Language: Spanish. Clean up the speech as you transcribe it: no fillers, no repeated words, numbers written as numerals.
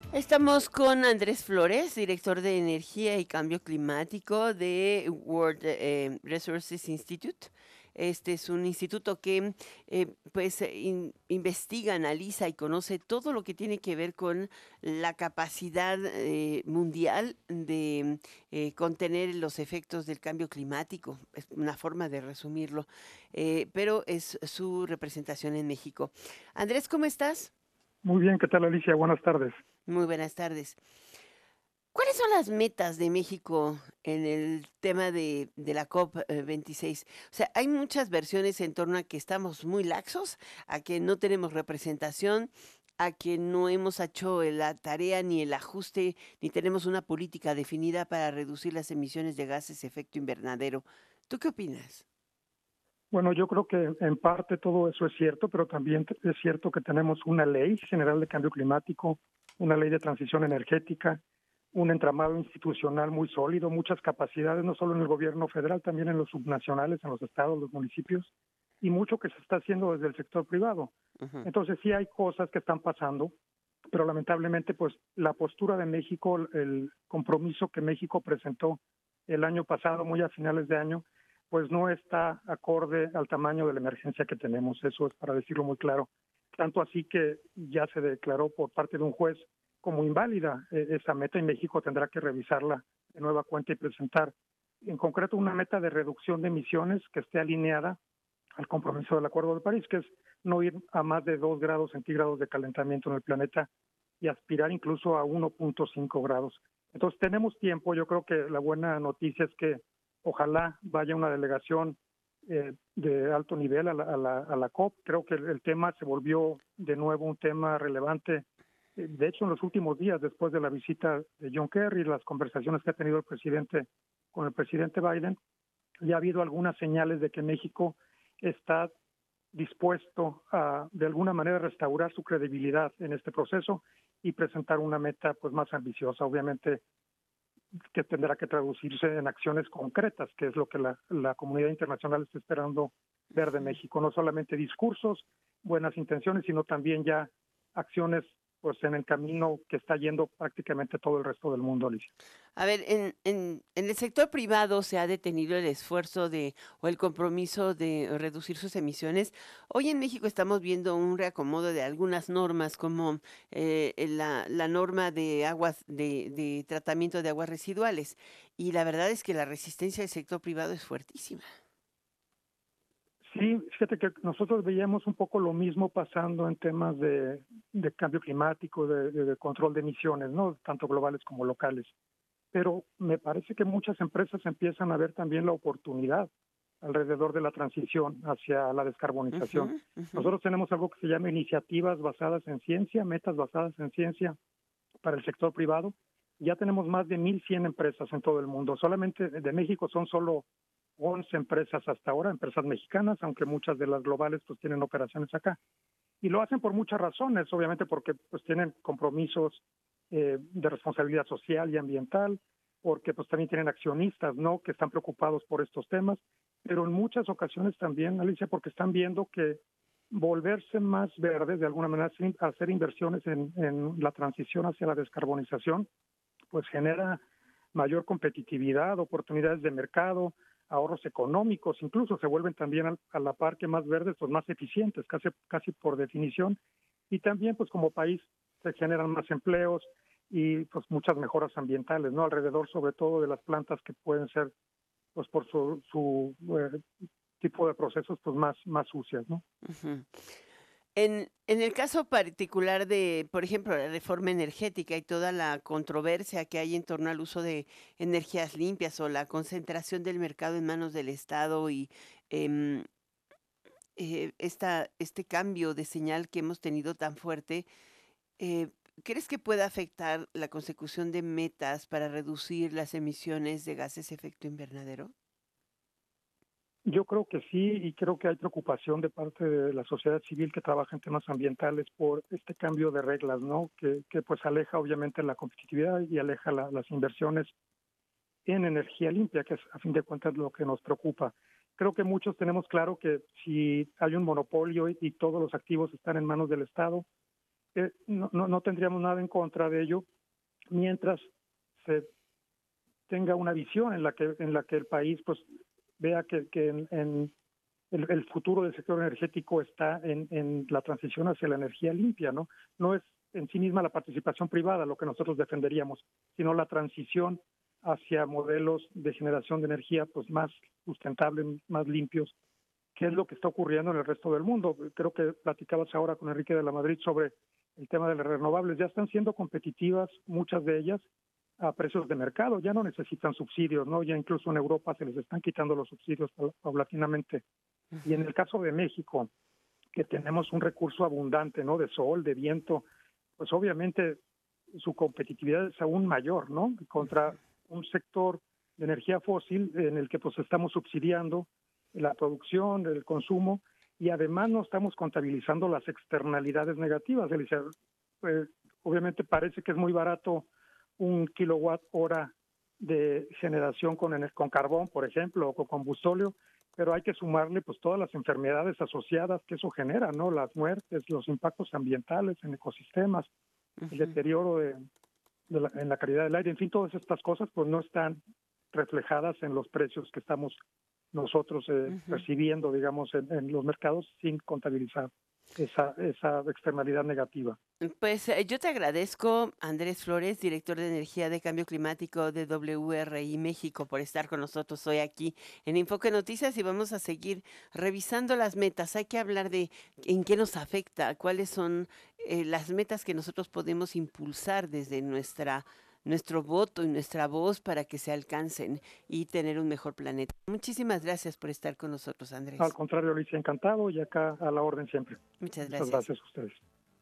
Estamos con Andrés Flores, director de Energía y Cambio Climático de World Resources Institute. Este es un instituto que investiga, analiza y conoce todo lo que tiene que ver con la capacidad mundial de contener los efectos del cambio climático. Es una forma de resumirlo, pero es su representación en México. Andrés, ¿cómo estás? Muy bien, ¿qué tal, Alicia? Buenas tardes. Muy buenas tardes. ¿Cuáles son las metas de México en el tema de la COP26? O sea, hay muchas versiones en torno a que estamos muy laxos, a que no tenemos representación, a que no hemos hecho la tarea ni el ajuste, ni tenemos una política definida para reducir las emisiones de gases de efecto invernadero. ¿Tú qué opinas? Bueno, yo creo que en parte todo eso es cierto, pero también es cierto que tenemos una ley general de cambio climático, una ley de transición energética, un entramado institucional muy sólido, muchas capacidades, no solo en el gobierno federal, también en los subnacionales, en los estados, los municipios, y mucho que se está haciendo desde el sector privado. Ujú. Entonces sí hay cosas que están pasando, pero lamentablemente pues la postura de México, el compromiso que México presentó el año pasado, muy a finales de año, pues no está acorde al tamaño de la emergencia que tenemos. Eso es para decirlo muy claro. Tanto así que ya se declaró por parte de un juez como inválida esa meta y México tendrá que revisarla de nueva cuenta y presentar en concreto una meta de reducción de emisiones que esté alineada al compromiso del Acuerdo de París, que es no ir a más de 2 grados centígrados de calentamiento en el planeta y aspirar incluso a 1.5 grados. Entonces tenemos tiempo. Yo creo que la buena noticia es que ojalá vaya una delegación de alto nivel a la COP. Creo que el tema se volvió de nuevo un tema relevante. De hecho, en los últimos días, después de la visita de John Kerry, las conversaciones que ha tenido el presidente con el presidente Biden, ya ha habido algunas señales de que México está dispuesto a, de alguna manera, restaurar su credibilidad en este proceso y presentar una meta pues más ambiciosa. Obviamente que tendrá que traducirse en acciones concretas, que es lo que la comunidad internacional está esperando ver de México, no solamente discursos, buenas intenciones, sino también ya acciones pues en el camino que está yendo prácticamente todo el resto del mundo, Alicia. A ver, en el sector privado se ha detenido el esfuerzo de o el compromiso de reducir sus emisiones. Hoy en México estamos viendo un reacomodo de algunas normas, como la norma de aguas de tratamiento de aguas residuales. Y la verdad es que la resistencia del sector privado es fuertísima. Sí, fíjate que nosotros veíamos un poco lo mismo pasando en temas de cambio climático, de control de emisiones, ¿no? Tanto globales como locales. Pero me parece que muchas empresas empiezan a ver también la oportunidad alrededor de la transición hacia la descarbonización. Ujú, ujú. Nosotros tenemos algo que se llama iniciativas basadas en ciencia, metas basadas en ciencia para el sector privado. Ya tenemos más de 1,100 empresas en todo el mundo. Solamente de México son solo 11 empresas hasta ahora, empresas mexicanas, aunque muchas de las globales pues tienen operaciones acá. Y lo hacen por muchas razones, obviamente porque pues tienen compromisos de responsabilidad social y ambiental, porque pues también tienen accionistas, ¿no? Que están preocupados por estos temas, pero en muchas ocasiones también, Alicia, porque están viendo que volverse más verdes, de alguna manera, hacer inversiones en la transición hacia la descarbonización, pues genera mayor competitividad, oportunidades de mercado, ahorros económicos, incluso se vuelven también a la par que más verdes, pues más eficientes, casi por definición, y también pues como país se generan más empleos y pues muchas mejoras ambientales, ¿no? Alrededor sobre todo de las plantas que pueden ser pues por su tipo de procesos pues más sucias, ¿no? Ujú. En el caso particular de, por ejemplo, la reforma energética y toda la controversia que hay en torno al uso de energías limpias o la concentración del mercado en manos del Estado y em, este cambio de señal que hemos tenido tan fuerte, eh, ¿crees que pueda afectar la consecución de metas para reducir las emisiones de gases de efecto invernadero? Yo creo que sí, y creo que hay preocupación de parte de la sociedad civil que trabaja en temas ambientales por este cambio de reglas, ¿no? Que pues aleja obviamente la competitividad y aleja las inversiones en energía limpia, que es a fin de cuentas lo que nos preocupa. Creo que muchos tenemos claro que si hay un monopolio y todos los activos están en manos del Estado, que no tendríamos nada en contra de ello mientras se tenga una visión en la que el país pues vea que en el futuro del sector energético está en la transición hacia la energía limpia, ¿no? No es en sí misma la participación privada lo que nosotros defenderíamos, sino la transición hacia modelos de generación de energía pues más sustentables, más limpios, que es lo que está ocurriendo en el resto del mundo. Creo que platicabas ahora con Enrique de la Madrid sobre el tema de las renovables. Ya están siendo competitivas muchas de ellas a precios de mercado, ya no necesitan subsidios, ¿no? Ya incluso en Europa se les están quitando los subsidios paulatinamente. Y en el caso de México, que tenemos un recurso abundante, ¿no? De sol, de viento, pues obviamente su competitividad es aún mayor, ¿no? Contra un sector de energía fósil en el que pues estamos subsidiando la producción, el consumo, y además no estamos contabilizando las externalidades negativas. Alicia, obviamente parece que es muy barato un kilowatt hora de generación con carbón, por ejemplo, o con combustóleo, pero hay que sumarle pues todas las enfermedades asociadas que eso genera, ¿no? Las muertes, los impactos ambientales en ecosistemas, el deterioro en la calidad del aire, en fin, todas estas cosas pues no están reflejadas en los precios que estamos nosotros percibiendo, digamos, en los mercados sin contabilizar esa externalidad negativa. Pues yo te agradezco, Andrés Flores, director de Energía de Cambio Climático de WRI México, por estar con nosotros hoy aquí en Enfoque Noticias y vamos a seguir revisando las metas. Hay que hablar de en qué nos afecta, cuáles son las metas que nosotros podemos impulsar desde nuestro voto y nuestra voz para que se alcancen y tener un mejor planeta. Muchísimas gracias por estar con nosotros, Al Andrés. contrario, Alicia, encantado y acá a la orden siempre. Muchas Muchas gracias. gracias a ustedes.